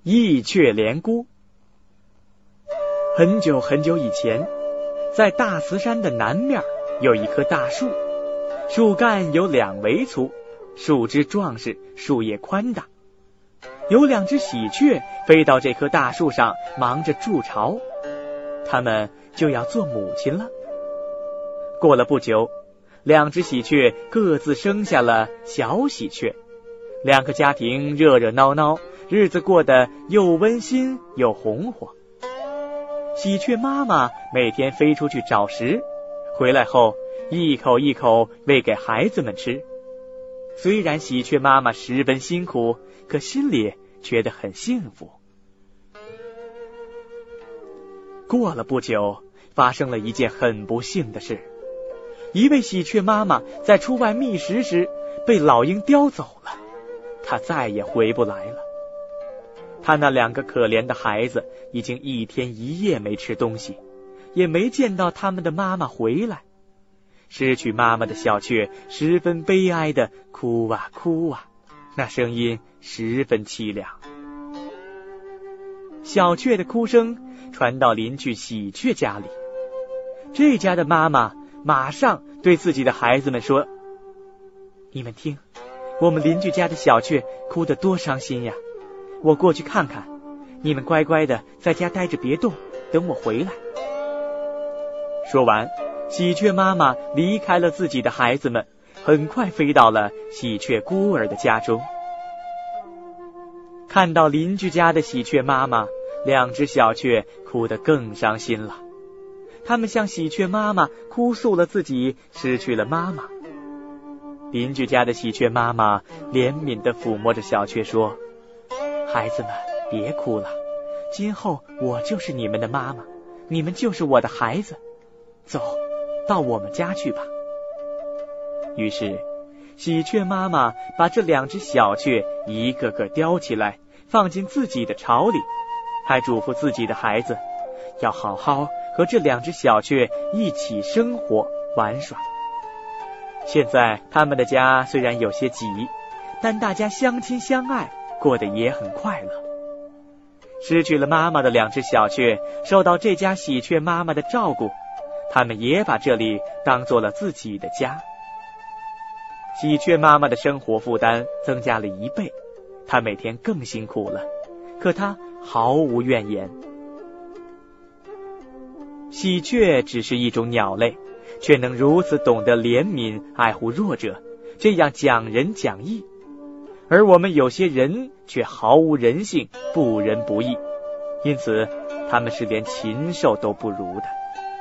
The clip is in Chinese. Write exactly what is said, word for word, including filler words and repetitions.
义雀连姑。很久很久以前，在大慈山的南面有一棵大树，树干有两围粗，树枝壮实，树叶宽大。有两只喜鹊飞到这棵大树上，忙着筑巢，它们就要做母亲了。过了不久，两只喜鹊各自生下了小喜鹊，两个家庭热热闹闹，日子过得又温馨又红火。喜鹊妈妈每天飞出去找食，回来后一口一口喂给孩子们吃。虽然喜鹊妈妈十分辛苦，可心里觉得很幸福。过了不久，发生了一件很不幸的事。一位喜鹊妈妈在出外觅食时被老鹰叼走了，她再也回不来了。她那两个可怜的孩子已经一天一夜没吃东西，也没见到他们的妈妈回来。失去妈妈的小雀十分悲哀地哭啊哭啊，那声音十分凄凉。小雀的哭声传到邻居喜鹊家里，这家的妈妈马上对自己的孩子们说：你们听，我们邻居家的小雀哭得多伤心呀，我过去看看，你们乖乖的在家待着别动，等我回来。说完，喜鹊妈妈离开了自己的孩子们，很快飞到了喜鹊孤儿的家中。看到邻居家的喜鹊妈妈，两只小雀哭得更伤心了。他们向喜鹊妈妈哭诉了自己失去了妈妈。邻居家的喜鹊妈妈怜悯地抚摸着小雀说：孩子们别哭了，今后我就是你们的妈妈，你们就是我的孩子，走，到我们家去吧。于是喜鹊妈妈把这两只小雀一个个叼起来，放进自己的巢里，还嘱咐自己的孩子要好好和这两只小雀一起生活玩耍。现在他们的家虽然有些挤，但大家相亲相爱，过得也很快乐。失去了妈妈的两只小雀受到这家喜鹊妈妈的照顾，他们也把这里当做了自己的家。喜鹊妈妈的生活负担增加了一倍，她每天更辛苦了，可她毫无怨言。喜鹊只是一种鸟类，却能如此懂得怜悯爱护弱者，这样讲仁讲义。而我们有些人却毫无人性，不仁不义，因此他们是连禽兽都不如的。